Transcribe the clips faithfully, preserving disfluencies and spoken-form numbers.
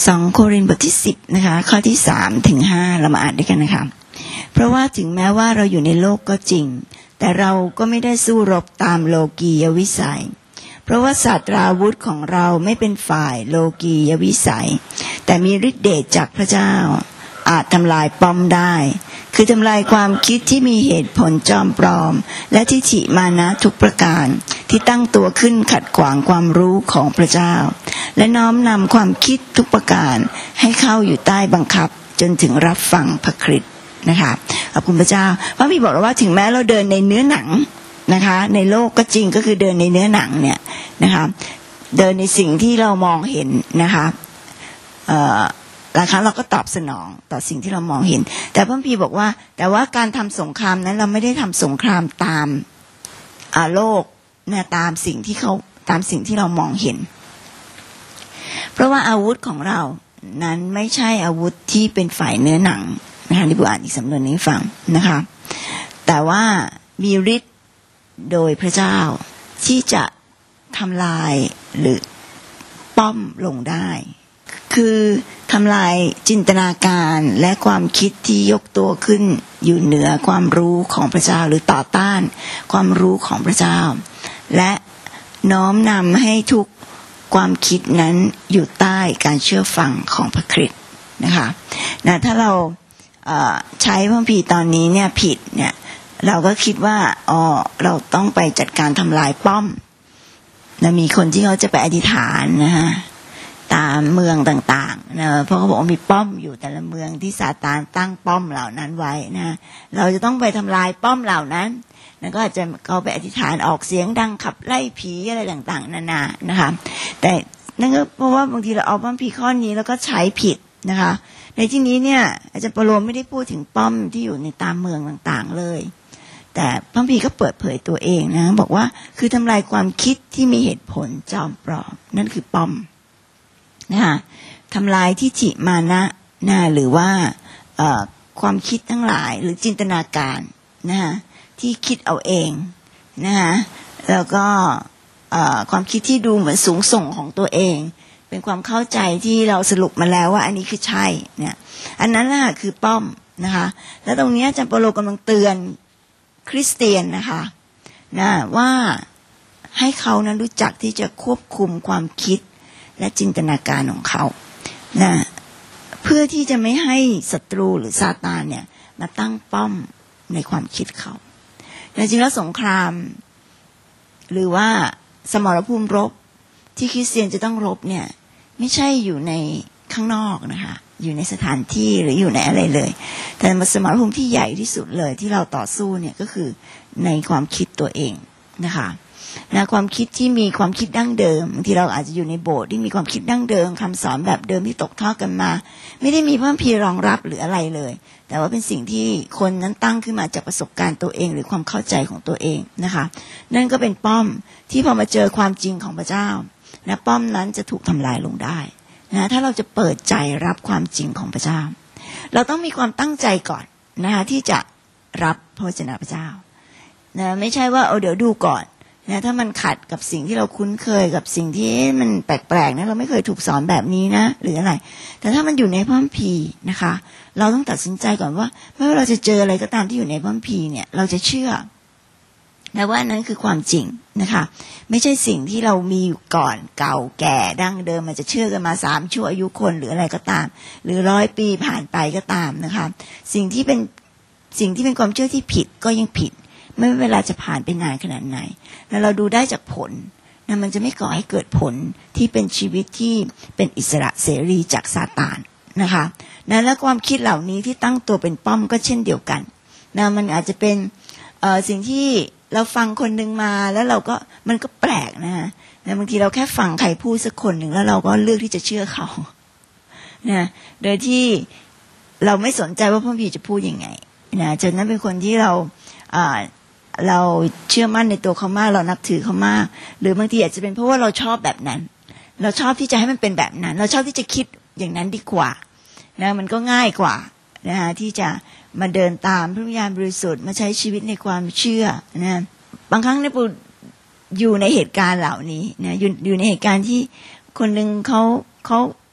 สองโครินธ์บทที่สิบนะคะข้อที่สามถึงห้าเรามาอ่านด้วยกันนะคะเพราะว่าถึงแม้ว่าเราอยู่ในโลกก็จริงแต่เราก็ไม่ได้สู้รบตามโลกียวิสัยเพราะว่าศาสตราวุธของเราไม่เป็นฝ่ายโลกียวิสัยแต่มีฤทธิ์เดชจากพระเจ้าอาจทำลายป้อมได้คือทำลายความคิดที่มีเหตุผลจอมปลอมและทิฏฐิมานะทุกประการที่ตั้งตัวขึ้นขัดขวางความรู้ของพระเจ้าและน้อมนำความคิดทุกประการให้เข้าอยู่ใต้บังคับจนถึงรับฟังพระคริสต์นะคะขอบคุณพระเจ้าพระบิดาบอกว่าถึงแม้เราเดินในเนื้อหนังนะคะในโลกก็จริงก็คือเดินในเนื้อหนังเนี่ยนะคะเดินในสิ่งที่เรามองเห็นนะคะเอ่อหลายครั้งเราก็ตอบสนองต่อสิ่งที่เรามองเห็นแต่พระพีบอกว่าแต่ว่าการทำสงครามนั้นเราไม่ได้ทำสงครามตามอ่าโลกนะตามสิ่งที่เขาตามสิ่งที่เรามองเห็นเพราะว่าอาวุธของเรานั้นไม่ใช่อาวุธที่เป็นฝ่ายเนื้อหนังนะคะที่บุอ่านอีกสำนวนนี้ฟังนะคะแต่ว่ามีฤทธิ์โดยพระเจ้าที่จะทำลายหรือป้อมลงได้คือทำลายจินตนาการและความคิดที่ยกตัวขึ้นอยู่เหนือความรู้ของพระเจ้าหรือต่อต้านความรู้ของพระเจ้าและน้อมนำให้ทุกความคิดนั้นอยู่ใต้การเชื่อฟังของพระคริสต์นะคะนะถ้าเราเอ่อใช้พระคัมภีร์ตอนนี้เนี่ยผิดเนี่ยเราก็คิดว่าอ๋อเราต้องไปจัดการทำลายป้อมนะมีคนที่เขาจะไปอธิษฐานนะฮะตามเมืองต่างๆนะเพราะเขาบอกว่ามีป้อมอยู่แต่ละเมืองที่ซาตานตั้งป้อมเหล่านั้นไว้นะเราจะต้องไปทำลายป้อมเหล่านั้นแล้วก็อาจจะเขาไปอธิษฐานออกเสียงดังขับไล่ผีอะไรต่างๆนานานะคะแต่นั่นก็เพราะว่าบางทีเราเอาพระคัมภีร์ข้อนี้แล้วก็ใช้ผิดนะคะในที่นี้เนี่ยอาจารย์เปโลไม่ได้พูดถึงป้อมที่อยู่ในตามเมืองต่างๆเลยแต่พระคัมภีร์ก็เปิดเผยตัวเองนะบอกว่าคือทำลายความคิดที่มีเหตุผลจอมปลอมนั่นคือป้อมนะคะทำลายทิฏฐิมานะนะหรือว่าเอ่อความคิดทั้งหลายหรือจินตนาการนะคะที่คิดเอาเองนะคะแล้วก็เอ่อความคิดที่ดูเหมือนสูงส่งของตัวเองเป็นความเข้าใจที่เราสรุปมาแล้วว่าอันนี้คือใช่เนี่ยอันนั้นแหละคือป้อมนะคะแล้วตรงนี้อาจารย์เปโลกำลังเตือนคริสเตียนนะคะนะว่าให้เขานั้นรู้จักที่จะควบคุมความคิดและจินตนาการของเขานะเพื่อที่จะไม่ให้ศัตรูหรือซาตานเนี่ยมาตั้งป้อมในความคิดเขาแต่จริงแล้วสงครามหรือว่าสมรภูมิรบที่คริสเตียนจะต้องรบเนี่ยไม่ใช่อยู่ในข้างนอกนะคะอยู่ในสถานที่หรืออยู่ในอะไรเลยแต่สมรภูมิที่ใหญ่ที่สุดเลยที่เราต่อสู้เนี่ยก็คือในความคิดตัวเองนะคะนะความคิดที่มีความคิดดั้งเดิมบางทีเราอาจจะอยู่ในโบสถ์ที่มีความคิดดั้งเดิมคำสอนแบบเดิมที่ตกทอดกันมาไม่ได้มีพระคัมภีร์รองรับหรืออะไรเลยแต่ว่าเป็นสิ่งที่คนนั้นตั้งขึ้นมาจากประสบการณ์ตัวเองหรือความเข้าใจของตัวเองนะคะนั่นก็เป็นป้อมที่พอมาเจอความจริงของพระเจ้านะป้อมนั้นจะถูกทำลายลงได้นะถ้าเราจะเปิดใจรับความจริงของพระเจ้าเราต้องมีความตั้งใจก่อนนะคะที่จะรับพระวจนะพระเจ้านะไม่ใช่ว่าเอาเดี๋ยวดูก่อนนะถ้ามันขัดกับสิ่งที่เราคุ้นเคยกับสิ่งที่มันแปลกๆนะเราไม่เคยถูกสอนแบบนี้นะหรืออะไรแต่ถ้ามันอยู่ในพระคัมภีร์นะคะเราต้องตัดสินใจก่อนว่าไม่ว่าเราจะเจออะไรก็ตามที่อยู่ในพระคัมภีร์เนี่ยเราจะเชื่อนะว่านั้นคือความจริงนะคะไม่ใช่สิ่งที่เรามีอยู่ก่อนเก่าแก่ดั้งเดิมมันจะเชื่อกันมาสามชั่วอายุคนหรืออะไรก็ตามหรือร้อยปีผ่านไปก็ตามนะคะสิ่งที่เป็นสิ่งที่เป็นความเชื่อที่ผิดก็ยังผิดไม่ว่าเวลาจะผ่านไปนานขนาดไหนแล้วเราดูได้จากผลนะมันจะไม่ก่อให้เกิดผลที่เป็นชีวิตที่เป็นอิสระเสรีจากซาตานนะคะนะและความคิดเหล่านี้ที่ตั้งตัวเป็นป้อมก็เช่นเดียวกันนะมันอาจจะเป็นเอ่อสิ่งที่เราฟังคนนึงมาแล้วเราก็มันก็แปลกนะฮะบางทีเราแค่ฟังใครพูดสักคนหนึ่งแล้วเราก็เลือกที่จะเชื่อเขานะโดยที่เราไม่สนใจว่าพระคัมภีร์จะพูดยังไงนะฉะนั้นเป็นคนที่เราอ่าเราเชื่อมั่นในตัวเขามากเรานับถือเขามากหรือบางทีอาจจะเป็นเพราะว่าเราชอบแบบนั้นเราชอบที่จะให้มันเป็นแบบนั้นเราชอบที่จะคิดอย่างนั้นดีกว่านะมันก็ง่ายกว่านะคะที่จะมาเดินตามพระวิญญาณบริสุทธิ์มาใช้ชีวิตในความเชื่อนะบางครั้งเนี่ยปูอยู่ในเหตุการณ์เหล่านี้นะอยู่อยู่ในเหตุการณ์ที่คนนึงเขาเขา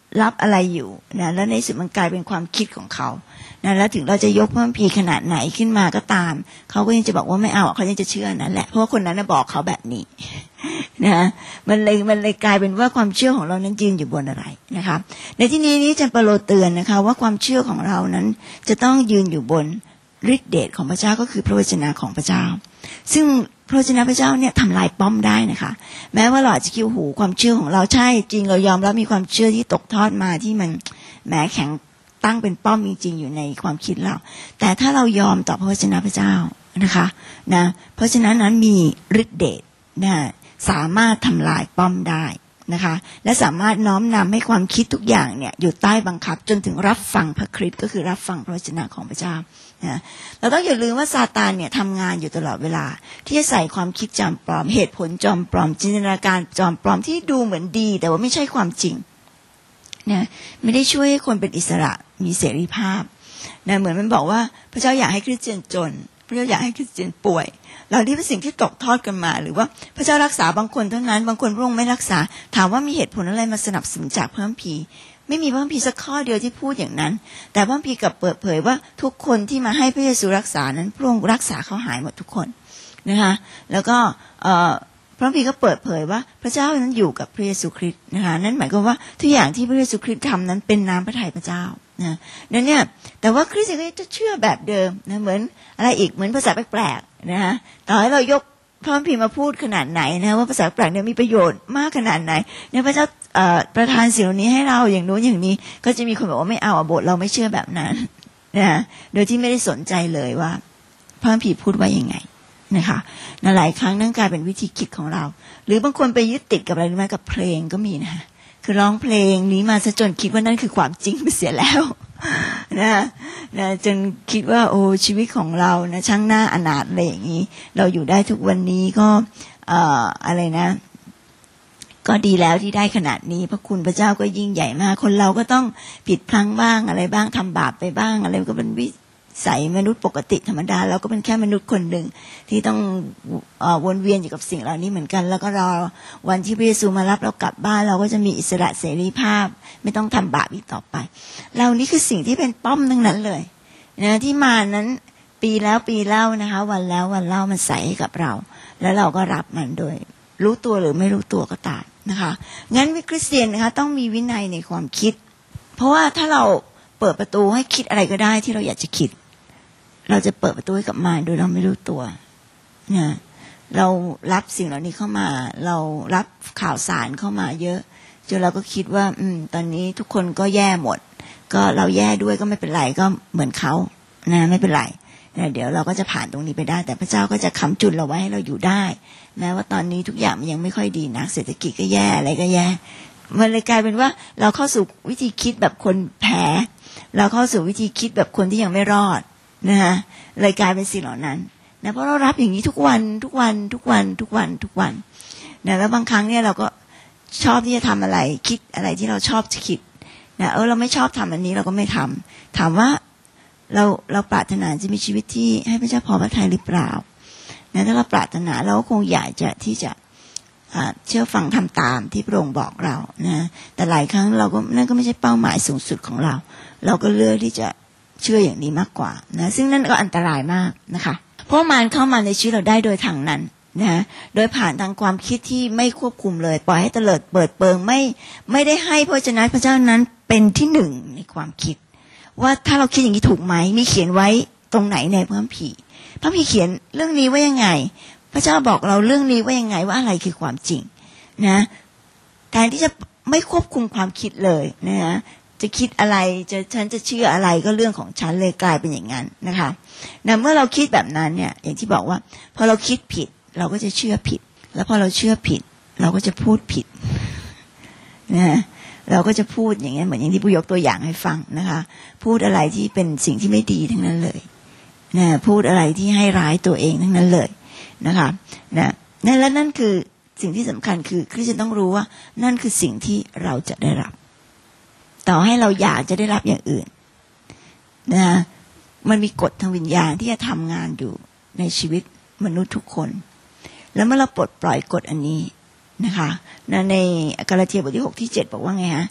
รับอะไรอยู่นะแล้วในสุดมันกลายเป็นความคิดของเขานะแล้วถึงเราจะยกพระคัมภีร์ขนาดไหนขึ้นมาก็ตามเขาก็ยังจะบอกว่าไม่เอาเขายังจะเชื่อนั่นแหละเพราะว่าคนนั้นน่ะบอกเขาแบบนี้นะมันเลยมันเลยกลายเป็นว่าความเชื่อของเรานั้นยืนอยู่บนอะไรนะคะในที่นี้นี้อาจารย์เปโลเตือนนะคะว่าความเชื่อของเรานั้นจะต้องยืนอยู่บนฤทธิเดชของพระเจ้าก็คือพระวจนะของพระเจ้าซึ่งพระวจนะพระเจ้าเนี่ยทำลายป้อมได้นะคะแม้ว่าเราอาจจะคิดหูความเชื่อของเราใช่จริงเรายอมรับมีความเชื่อที่ตกทอดมาที่มันแหมแข็งตั้งเป็นป้อมจริงๆอยู่ในความคิดเราแต่ถ้าเรายอมต่อพระวจนะพระเจ้านะคะนะเพราะฉะนั้นนั้นมีฤทธิเดชนะสามารถทำลายป้อมได้นะคะและสามารถน้อมนำให้ความคิดทุกอย่างเนี่ยอยู่ใต้บังคับจนถึงรับฟังพระคริสต์ก็คือรับฟังพระวจนะของพระเจ้านะเราต้องอย่าลืมว่าซาตานเนี่ยทำงานอยู่ตลอดเวลาที่จะใส่ความคิดจอมปลอมเหตุผลจอมปลอมจินตนาการจอมปลอมที่ดูเหมือนดีแต่ว่าไม่ใช่ความจริงนะไม่ได้ช่วยให้คนเป็นอิสระมีเสรีภาพนะเหมือนมันบอกว่าพระเจ้าอยากให้คริสเตียนจนพระเจ้าอยากให้คริสเตียนป่วยเหล่านี้เป็นสิ่งที่ตกทอดกันมาหรือว่าพระเจ้ารักษาบางคนเท่านั้นบางคนพระองค์ไม่รักษาถามว่ามีเหตุผลอะไรมาสนับสนุนจากพระคัมภีร์ไม่มีพระคัมภีร์สักข้อเดียวที่พูดอย่างนั้นแต่พระคัมภีร์กลับเปิดเผยว่าทุกคนที่มาให้พระเยซูรักษานั้นพระองค์รักษาเขาหายหมดทุกคนนะคะแล้วก็พระคัมภีร์ก็เปิดเผยว่าพระเจ้านั้นอยู่กับพระเยซูคริสต์นะคะนั่นหมายความว่าทุกอย่างที่พระเยซูคริสต์ทำนั้นเป็นน้ำพระทัยพระเจ้านะนั่นเนี่ยแต่ว่าคริสเตียนก็จะเชื่อแบบเดิมนะเหมือนอะไรอีกเหมือนภาษาแปลกๆนะคะต่อให้เรายกพระคัมภีร์มาพูดขนาดไหนนะว่าภาษาแปลกเนี่ยมีประโยชน์มากขนาดไหนเนี่ยพระเจ้าประทานสิ่งเหล่านี้ให้เราอย่างโน้นอย่างนี้ก็จะมีคนบอกว่าไม่เอาโบสถ์เราไม่เชื่อแบบนั้นนะโดยที่ไม่ได้สนใจเลยว่าพระคัมภีร์พูดว่ายังไงนะคะหลายครั้งนั่นกลายเป็นวิธีคิดของเราหรือบางคนไปยึดติดกับอะไรรู้ไหมกับเพลงก็มีนะคือร้องเพลงนี้มาซะจนคิดว่านั่นคือความจริงไปเสียแล้วนะนะจนคิดว่าโอ้ชีวิตของเรานะช่างน่าอนาถอะไรอย่างนี้เราอยู่ได้ทุกวันนี้ก็เอ่ออะไรนะก็ดีแล้วที่ได้ขนาดนี้พระคุณพระเจ้าก็ยิ่งใหญ่มากคนเราก็ต้องผิดพลั้งบ้างอะไรบ้างทำบาปไปบ้างอะไรก็เป็นวิสัยมนุษย์ปกติธรรมดาเราก็เป็นแค่มนุษย์คนหนึ่งที่ต้องเอ่อวนเวียนอยู่กับสิ่งเหล่านี้เหมือนกันแล้วก็รอวันที่พระเยซูมารับเรากลับบ้านเราก็จะมีอิสระเสรีภาพไม่ต้องทำบาปอีกต่อไปเรานี่คือสิ่งที่เป็นป้อมทั้งนั้นเลยนะที่มานั้นปีแล้วปีเล่านะคะวันแล้ววันเล่ามันใส่ให้กับเราแล้วเราก็รับมันโดยรู้ตัวหรือไม่รู้ตัวก็ตามนะคะงั้นวิคริสเตียนนะคะต้องมีวินัยในความคิดเพราะว่าถ้าเราเปิดประตูให้คิดอะไรก็ได้ที่เราอยากจะคิดเราจะเปิดประตูให้กับมารโดยเราไม่รู้ตัวนะเรารับสิ่งเหล่านี้เข้ามาเรารับข่าวสารเข้ามาเยอะจนเราก็คิดว่าอืมตอนนี้ทุกคนก็แย่หมดก็เราแย่ด้วยก็ไม่เป็นไรก็เหมือนเขานะไม่เป็นไรนะเดี๋ยวเราก็จะผ่านตรงนี้ไปได้แต่พระเจ้าก็จะค้ำจุนเราไว้ให้เราอยู่ได้แม้ว่าตอนนี้ทุกอย่างมันยังไม่ค่อยดีนะเศรษฐกิจก็แย่อะไรก็แย่มันเลยกลายเป็นว่าเราเข้าสู่วิธีคิดแบบคนแพ้เราเข้าสู่วิธีคิดแบบคนที่ยังไม่รอดนะคะเลยกลายเป็นสิ่งเหล่านั้นนะเพราะเรารับอย่างนี้ทุกวันทุกวันทุกวันทุกวันทุกวันนะแล้วบางครั้งเนี่ยเราก็ชอบที่จะทำอะไรคิดอะไรที่เราชอบจะคิดนะเออเราไม่ชอบทำอันนี้เราก็ไม่ทำถามว่าเราเราปรารถนาจะมีชีวิตที่ให้พระเจ้าพอพระทัยหรือเปล่านะถ้าเราปรารถนาเราก็คงอยากจะที่จะเชื่อฟังทำตามที่พระองค์บอกเรานะแต่หลายครั้งเราก็นั่นก็ไม่ใช่เป้าหมายสูงสุดของเราเราก็เลือกที่จะเชื่ออย่างนี้มากกว่านะซึ่งนั่นก็อันตรายมากนะคะเพราะมารเข้ามาในชีวิตเราได้โดยทางนั้นนะโดยผ่านทางความคิดที่ไม่ควบคุมเลยปล่อยให้เตลิดเปิดเปิงไม่ไม่ได้ให้พระวจนะพระเจ้านั้นเป็นที่หนึ่งในความคิดว่าถ้าเราคิดอย่างนี้ถูกไหมมีเขียนไว้ตรงไหนในพระคัมภีร์พระคัมภีร์เขียนเรื่องนี้ว่ายังไงพระเจ้าบอกเราเรื่องนี้ว่ายังไงว่าอะไรคือความจริงนะแทนที่จะไม่ควบคุมความคิดเลยนะจะคิดอะไรจะฉันจะเชื่ออะไรก็เรื่องของฉันเลยกลายเป็นอย่างนั้นนะคะนะเมื่อเราคิดแบบนั้นเนี่ยอย่างที่บอกว่าพอเราคิดผิดเราก็จะเชื่อผิดแล้วพอเราเชื่อผิดเราก็จะพูดผิดนะเราก็จะพูดอย่างนี้เหมือนอย่างที่ผู้ยกตัวอย่างให้ฟังนะคะพูดอะไรที่เป็นสิ่งที่ไม่ดีทั้งนั้นเลยนะพูดอะไรที่ให้ร้ายตัวเองทั้งนั้นเลยนะคะนะนั่นและนั่นคือสิ่งที่สำคัญคือคริสเตียนต้องรู้ว่านั่นคือสิ่งที่เราจะได้รับต่อให้เราอยากจะได้รับอย่างอื่นนะมันมีกฎทางวิญญาณที่จะทำงานอยู่ในชีวิตมนุษย์ทุกคนแล้วเมื่อเราปลดปล่อยกฎอันนี้นะคะในกาลาเทียบทที่หกที่เจ็ดบอกว่าไงฮะ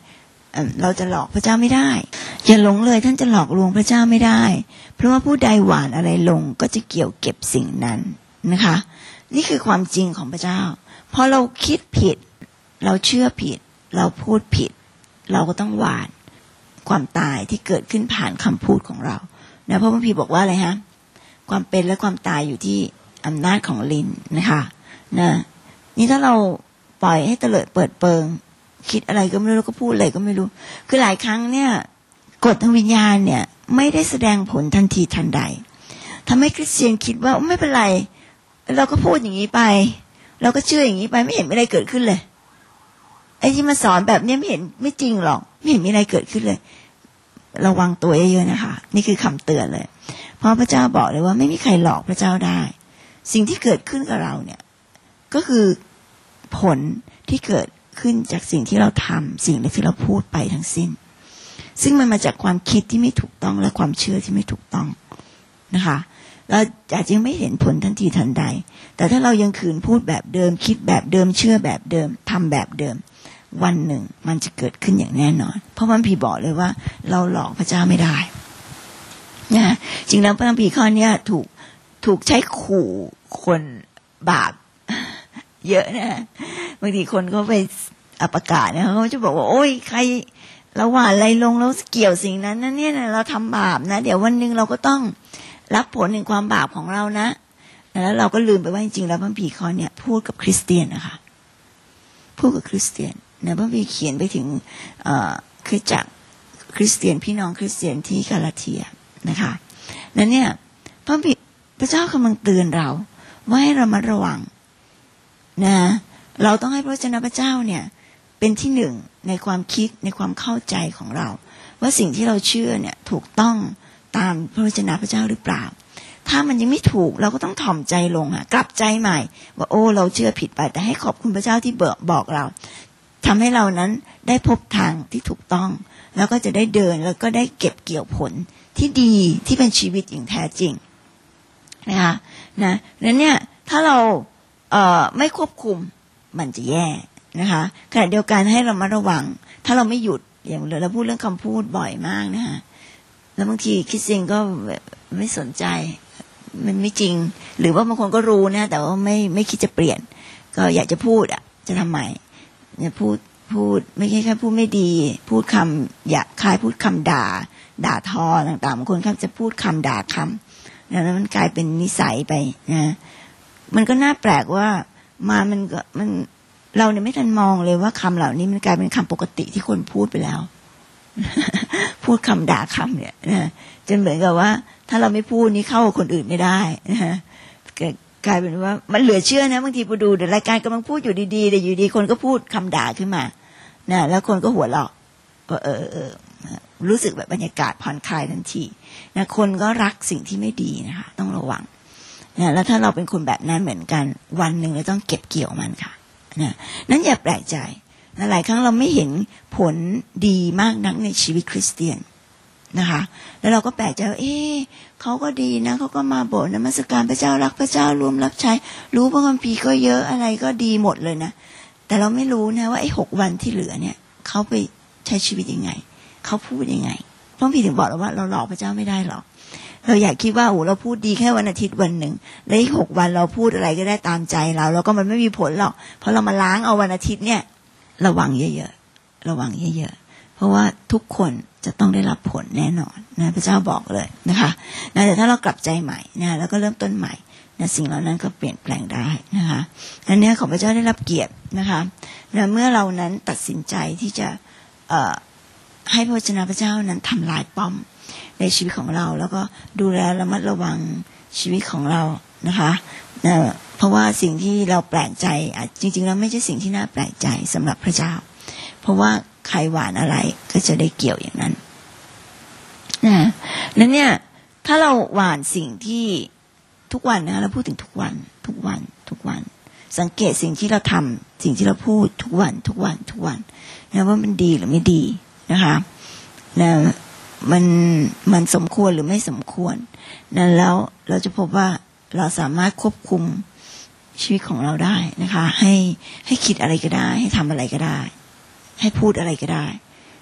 เราจะหลอกพระเจ้าไม่ได้อย่าหลงเลยท่านจะหลอกลวงพระเจ้าไม่ได้เพราะว่าผู้ใดหว่านอะไรลงก็จะเกี่ยวเก็บสิ่งนั้นนะคะนี่คือความจริงของพระเจ้าพอเราคิดผิดเราเชื่อผิดเราพูดผิดเราก็ต้องหว่านความตายที่เกิดขึ้นผ่านคำพูดของเรานะเพราะพระพีบอกว่าอะไรฮะความเป็นและความตายอยู่ที่อำนาจของลิ้นนะคะนะนี่ถ้าเราปล่อยให้เตลิดเปิดเปิงคิดอะไรก็ไม่รู้แล้วก็พูดอะไรก็ไม่รู้คือหลายครั้งเนี่ยกฎทางวิญญาณเนี่ยไม่ได้แสดงผลทันทีทันใดทำให้คริสเตียนคิดว่าไม่เป็นไรเราก็พูดอย่างนี้ไปเราก็เชื่ออย่างนี้ไปไม่เห็นมีอะไรเกิดขึ้นเลยไอ้ที่มาสอนแบบนี้ไม่เห็นไม่จริงหรอกไม่เห็นมีอะไรเกิดขึ้นเลยระวังตัวเยอะๆนะคะนี่คือคำเตือนเลยเพราะพระเจ้าบอกเลยว่าไม่มีใครหลอกพระเจ้าได้สิ่งที่เกิดขึ้นกับเราเนี่ยก็คือผลที่เกิดขึ้นจากสิ่งที่เราทำสิ่งที่เราพูดไปทั้งสิ้นซึ่งมันมาจากความคิดที่ไม่ถูกต้องและความเชื่อที่ไม่ถูกต้องนะคะเราอาจจะไม่เห็นผลทันทีทันใดแต่ถ้าเรายังขืนพูดแบบเดิมคิดแบบเดิมเชื่อแบบเดิมทำแบบเดิมวันหนึ่งมันจะเกิดขึ้นอย่างแน่นอนเพราะมันผีบอกเลยว่าเราหลอกพระเจ้าไม่ได้นะจริงแล้วพระคัมภีร์ข้อนี้ถูกถูกใช้ขู่คนบาปเยอะนะบางทีคนเขาไปประกาศนะเขาจะบอกว่าโอ้ยใครเราหว่านอะไรลงแล้วเกี่ยวสิ่งนั้นนั่นเนี่ยเราทำบาปนะเดี๋ยววันนึงเราก็ต้องรับผลแห่งความบาปของเรานะแล้วเราก็ลืมไปว่าจริงๆแล้วพระคัมภีร์ข้อนี้พูดกับคริสเตียนนะคะพูดกับคริสเตียนนะพระคัมภีร์เขียนไปถึงคริสตจักรคริสเตียนพี่น้องคริสเตียนที่กาลาเทียนะคะนั้นเนี่ยพระพระเจ้ากำลังเตือนเราว่าให้เรามาระวังนะเราต้องให้พระวจนะพระเจ้าเนี่ยเป็นที่หนึ่งในความคิดในความเข้าใจของเราว่าสิ่งที่เราเชื่อเนี่ยถูกต้องตามพระวจนะพระเจ้าหรือเปล่าถ้ามันยังไม่ถูกเราก็ต้องถ่อมใจลงค่ะกลับใจใหม่ว่าโอ้เราเชื่อผิดไปแต่ให้ขอบคุณพระเจ้าที่บอกบอกเราทำให้เรานั้นได้พบทางที่ถูกต้องแล้วก็จะได้เดินแล้วก็ได้เก็บเกี่ยวผลที่ดีที่เป็นชีวิตอย่างแท้จริงนะคะนะนั้นเนี่ยถ้าเราเอ่อไม่ควบคุมมันจะแย่นะคะขณะเดียวกันให้เรามาระวังถ้าเราไม่หยุดอย่างเราพูดเรื่องคำพูดบ่อยมากนะคะแล้วบางทีคริสเตียนก็ไม่สนใจมันไม่จริงหรือว่าบางคนก็รู้นะแต่ว่าไม่ไม่คิดจะเปลี่ยนก็อยากจะพูดอ่ะจะทำไมเนี่ยพูดพูดไม่ใช่แค่พูดไม่ดีพูดคำหยาบคายพูดคำด่าด่าทอต่างๆบางคนครับจะพูดคำด่าคำแล้วมันกลายเป็นนิสัยไปนะมันก็น่าแปลกว่ามามันก็มันเราเนี่ยไม่ทันมองเลยว่าคำเหล่านี้มันกลายเป็นคำปกติที่คนพูดไปแล้ว พูดคำด่าคำเนี่ยนะจนเหมือนกับว่าถ้าเราไม่พูดนี่เข้ากับคนอื่นไม่ได้นะกลายเป็นว่ามันเหลือเชื่อนะบางทีพอดูเดี๋ยวรายการกำลังพูดอยู่ดีๆแต่อยู่ดีคนก็พูดคำด่าขึ้นมานะแล้วคนก็หัวเราะก็เออเออรู้สึกแบบบรรยากาศผ่อนคลายทันทีนะคนก็รักสิ่งที่ไม่ดีนะคะต้องระวังนะแล้วถ้าเราเป็นคนแบบนั้นเหมือนกันวันหนึ่งเราต้องเก็บเกี่ยวมันค่ะนะนั้นอย่าแปลกใจนะหลายครั้งเราไม่เห็นผลดีมากนักในชีวิตคริสเตียนนะคะแล้วเราก็แปลกใจว่าเอ๊ะเขาก็ดีนะเขาก็มาโบสถ์นมัสการพระเจ้ารักพระเจ้ารวมรับใช้รู้พระคัมภีร์ก็เยอะอะไรก็ดีหมดเลยนะแต่เราไม่รู้นะว่าไอ้หกวันที่เหลือเนี่ยเขาไปใช้ชีวิตยังไงเขาพูดยังไงพระคัมภีร์ถึงบอกเราว่าเราหลอกพระเจ้าไม่ได้หรอกเราอยากคิดว่าโอ้เราพูดดีแค่วันอาทิตย์วันหนึ่งแล้วอีกหกวันเราพูดอะไรก็ได้ตามใจเราแล้วก็มันไม่มีผลหรอกเพราะเรามาล้างเอาวันอาทิตย์เนี่ยระวังเยอะๆระวังเยอะๆเพราะว่าทุกคนจะต้องได้รับผลแน่นอนนะพระเจ้าบอกเลยนะคะนะแต่ถ้าเรากลับใจใหม่นะแล้วก็เริ่มต้นใหม่นะสิ่งเหล่านั้นก็เปลี่ยนแปลงได้นะคะอันนี้ขอพระเจ้าได้รับเกียรตินะคะนะเมื่อเรานั้นตัดสินใจที่จะเอ่อให้พระวจนะพระเจ้านั้นทำลายป้อมในชีวิตของเราแล้วก็ดูแลระมัดระวังชีวิตของเรานะคะนะเพราะว่าสิ่งที่เราแปลกใจจริงๆแล้วไม่ใช่สิ่งที่น่าแปลกใจสำหรับพระเจ้าเพราะว่าใครหว่านอะไรก็จะได้เกี่ยวอย่างนั้นนะแล้วเนี่ยถ้าเราหว่านสิ่งที่ทุกวันนะเราพูดถึงทุกวันทุกวันทุกวันสังเกตสิ่งที่เราทำสิ่งที่เราพูดทุกวันทุกวันทุกวันนะว่ามันดีหรือไม่ดีนะคะนะมันมันสมควรหรือไม่สมควรนั้นแล้วเราจะพบว่าเราสามารถควบคุมชีวิตของเราได้นะคะให้ให้คิดอะไรก็ได้ให้ทำอะไรก็ได้ให้พูดอะไรก็ได้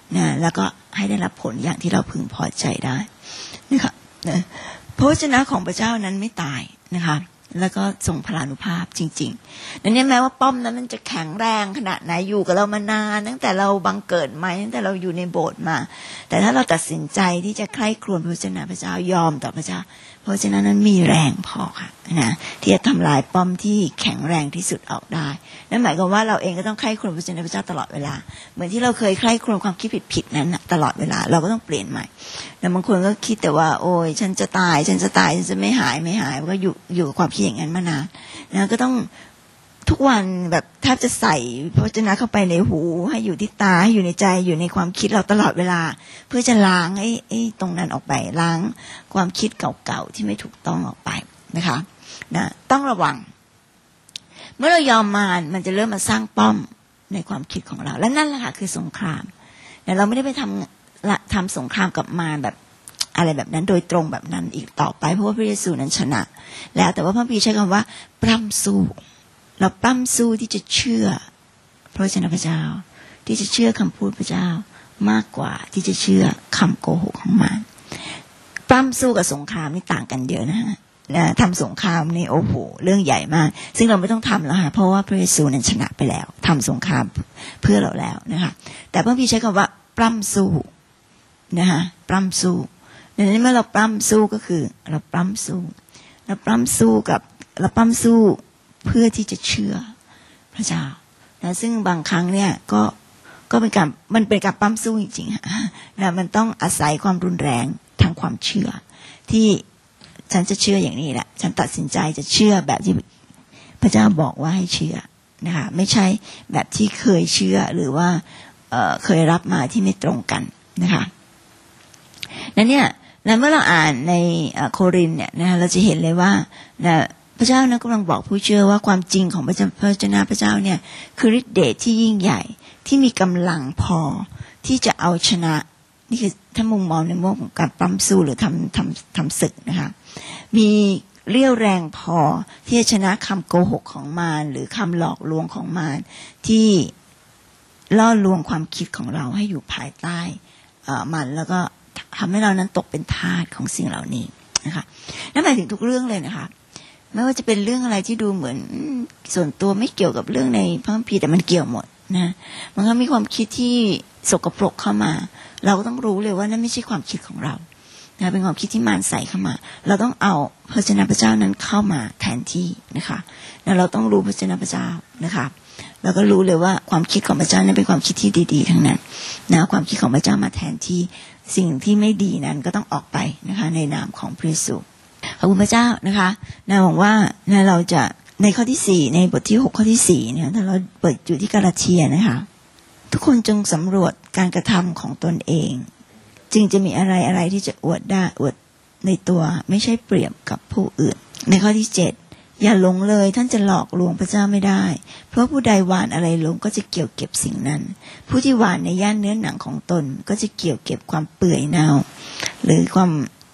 นะแล้วก็ให้ได้รับผลอย่างที่เราพึงพอใจได้นะคะนะพระวจนะของพระเจ้านั้นไม่ตายนะคะแล้วก็ทรงพลานุภาพจริงๆดังนี้แม้ว่าป้อมนั้นมันจะแข็งแรงขนาดไหนอยู่กับเรามานานตั้งแต่เราบังเกิดมาตั้งแต่เราอยู่ในโบสถ์มาแต่ถ้าเราตัดสินใจที่จะใคร่ครวญพระวจนะพระเจ้ายอมต่อพระเจ้าพระวจนะนั้นมีแรงพอค่ะนะที่จะทำลายป้อมที่แข็งแรงที่สุดออกได้นั่นหมายความว่าเราเองก็ต้องใคร่ครวญพระวจนะพระเจ้าตลอดเวลาเหมือนที่เราเคยใคร่ครวญความคิดผิดๆนั้นตลอดเวลาเราก็ต้องเปลี่ยนใหม่แล้วบางคนก็คิดแต่ว่าโอ้ยฉันจะตายฉันจะตายฉันจะไม่หายไม่หายก็อยู่อยู่กับความคิดอย่างนั้นมานานนะก็ต้องทุกวันแบบแทบจะใส่พระวจนะเข้าไปในหูให้อยู่ที่ตาให้อยู่ในใจอยู่ในความคิดเราตลอดเวลาเพื่อจะล้างไอ้ไอ้ตรงนั้นออกไปล้างความคิดเก่าๆที่ไม่ถูกต้องออกไปนะคะนะต้องระวังเมื่อเรายอมมารมันจะเริ่มมาสร้างป้อมในความคิดของเราและนั่นแหละค่ะคือสงครามแต่เราไม่ได้ไปทำทำสงครามกับมารแบบอะไรแบบนั้นโดยตรงแบบนั้นอีกต่อไปเพราะว่าพระเยซูนั้นชนะแล้วแต่ว่าพระพีใช้คำว่าปล้ำสู้เราปล้ำสู้ที่จะเชื่อพระวจนะพระเจ้าที่จะเชื่อคำพูดพระเจ้ามากกว่าที่จะเชื่อคำโกหกของมารปล้ำสู้กับสงครามนี่ต่างกันเยอะนะฮะและทำสงครามนี่โอ้โหเรื่องใหญ่มากซึ่งเราไม่ต้องทำแล้วค่ะเพราะว่าพระเยซูนั้นชนะไปแล้วทำสงครามเพื่อเราแล้วนะคะแต่พระพีใช้คำว่าปล้ำสู้นะคะปล้ำสู้ดังนั้นเมื่อเราปล้ำสู้ก็คือเราปล้ำสู้เราปล้ำสู้กับเราปล้ำสู้เพื่อที่จะเชื่อพระเจ้านะซึ่งบางครั้งเนี่ยก็ก็เป็นการมันเป็นการปล้ำสู้จริงๆนะมันต้องอาศัยความรุนแรงทางความเชื่อที่ฉันจะเชื่ออย่างนี้แหละฉันตัดสินใจจะเชื่อแบบที่พระเจ้าบอกว่าให้เชื่อนะคะไม่ใช่แบบที่เคยเชื่อหรือว่าเอ่อเคยรับมาที่ไม่ตรงกันนะคะนั้นเนี่ยเมื่อเราอ่านในโครินธ์เนี่ยนะเราจะเห็นเลยว่านะพระเจ้านะกำลังบอกผู้เชื่อว่าความจริงของพระเจ้าพระเจ้าพระเจ้าเนี่ยคือฤทธิ์เดชที่ยิ่งใหญ่ที่มีกำลังพอที่จะเอาชนะนี่คือถ้ามุมมองในมุมของการปล้ำสู้หรือทำทำทำศึกนะคะมีเรี่ยวแรงพอที่จะชนะคำโกหกของมารหรือคำหลอกลวงของมารที่ล่อลวงความคิดของเราให้อยู่ภายใต้มันแล้วก็ทำให้เรานั้นตกเป็นทาสของสิ่งเหล่านี้นะคะนั่นหมายถึงทุกเรื่องเลยนะคะไม่ว่าจะเป็นเรื่องอะไรที่ดูเหมือนส่วนตัวไม่เกี่ยวกับเรื่องในพระคัมภีร์แต่มันเกี่ยวหมดนะมันก็มีความคิดที่สกปรกเข้ามาเราก็ต้องรู้เลยว่านั่นไม่ใช่ความคิดของเรานะเป็นความคิดที่มารใส่เข้ามาเราต้องเอาพระวจนะพระเจ้านั้นเข้ามาแทนที่นะคะแล้วเราต้องรู้พระวจนะพระเจ้านะคะเราก็รู้เลยว่าความคิดของพระเจ้านั้นเป็นความคิดที่ดีๆทั้งนั้นนะความคิดของพระเจ้ามาแทนที่สิ่งที่ไม่ดีนั้นก็ต้องออกไปนะคะในนามของพระเยซูขอบคุณพระเจ้านะคะนะหวังว่านะเราจะในข้อที่สี่ในบทที่หกข้อที่สี่เนี่ยถ้าเราเปิดอยู่ที่กาลาเทียนะคะทุกคนจงสำรวจการกระทำของตนเองจึงจะมีอะไรอะไรที่จะอวดได้อวดในตัวไม่ใช่เปรียบกับผู้อื่นในข้อที่เจ็ดอย่าหลงเลยท่านจะหลอกลวงพระเจ้าไม่ได้เพราะผู้ใดหว่านอะไรลงก็จะเกี่ยวเก็บสิ่งนั้นผู้ที่หว่านในย่านเนื้อหนังของตนก็จะเกี่ยวเก็บความเปื่อยเน่าหรือความ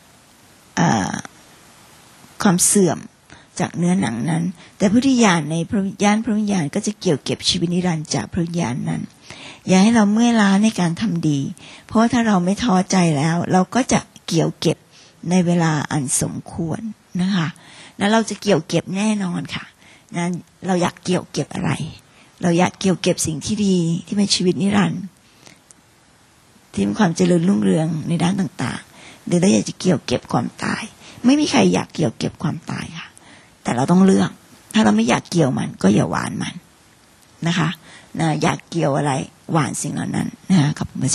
ความเสื่อมจากเนื้อหนังนั้นแต่ผู้ที่หว่านในพระย่านพระวิญญาณก็จะเกี่ยวเก็บชีวิตนิรันดร์จากพระวิญญาณนั้นอย่าให้เราเมื่อยล้าในการทำดีเพราะถ้าเราไม่ท้อใจแล้วเราก็จะเกี่ยวเก็บในเวลาอันสมควรนะคะแล้วเราจะเกี่ยวเก็บแน่นอนค่ะนั้นเราอยากเกี่ยวเก็บอะไรเราอยากเกี่ยวเก็บสิ่งที่ดีที่เป็นชีวิตนิรันดร์ที่มีความเจริญรุ่งเรืองในด้านต่างๆหรือเราอยากจะเกี่ยวเก็บความตายไม่มีใครอยากเกี่ยวเก็บความตายค่ะแต่เราต้องเลือกถ้าเราไม่อยากเกี่ยวมันก็อย่าหวานมันนะคะนะอยากเกี่ยวอะไรหวานสิ่งเหล่านั้นนะคะขอบคุณ